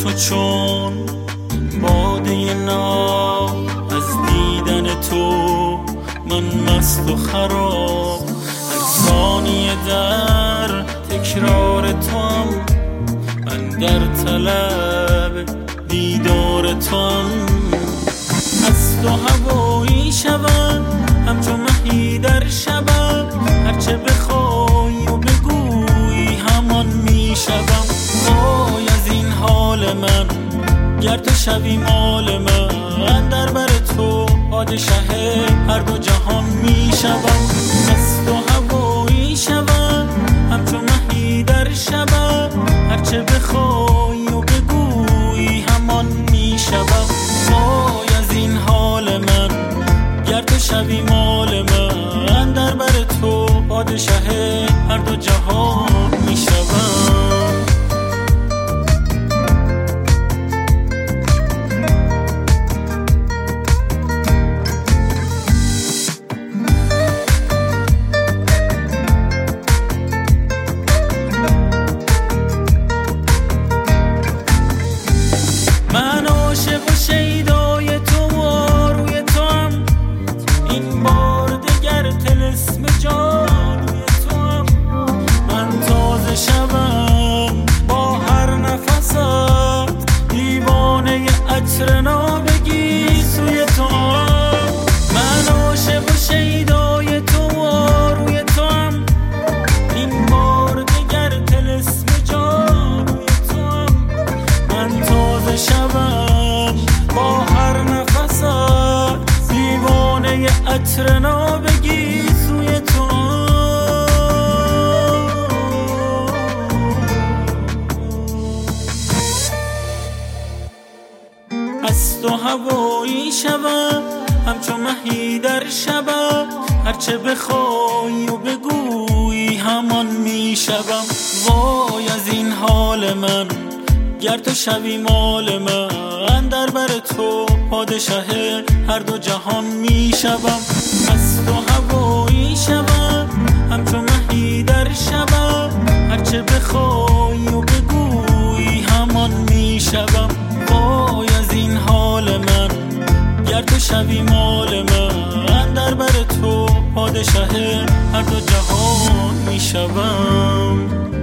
تو چون باده ناب، از دیدن تو من مست و خراب. هر ثانیه در تکرار توام، من در طلب دیدار توام. از تو هوایی شوم همچون مهی در شبم، هرچه بخوای و بگویی همان میشوم. وای از این حال من، گر تو شوی مال من، در بر تو پادشه هر دو جهان میشوم. از تو هوایی شوم همچون مهی در شبم، هرچه بخوای و بگویی همان میشوم. وای از این حال من، گر تو شوی مال من، در بر تو پادشه هر دو جهان میشوم. من عاشق و شیدای تو و روی تو هم، این بار دگر طلسم جادوی تو هم. من تازه شوم با هر نفست، دیوانه عطر نابگی سوی تو هم. من عاشق و شیدای تو و روی تو هم، این بار دگر طلسم جادوی تو هم. من تازه شوم با هر نفست، دیوانه عطر نابگی سوی تو. از تو هوایی شوم همچون مهی در شبم، هرچه بخوای و بگویی همان میشوم. وای از این حال من، گر تو شوی مال من، در بر تو پادشه هر دو جهان میشوم. از تو هوایی شوم همچون مهی در شبم، هرچه بخوای و بگویی همان میشوم. وای از این حال من، گر تو شوی مال من، در بر تو پادشه هر دو جهان میشوم.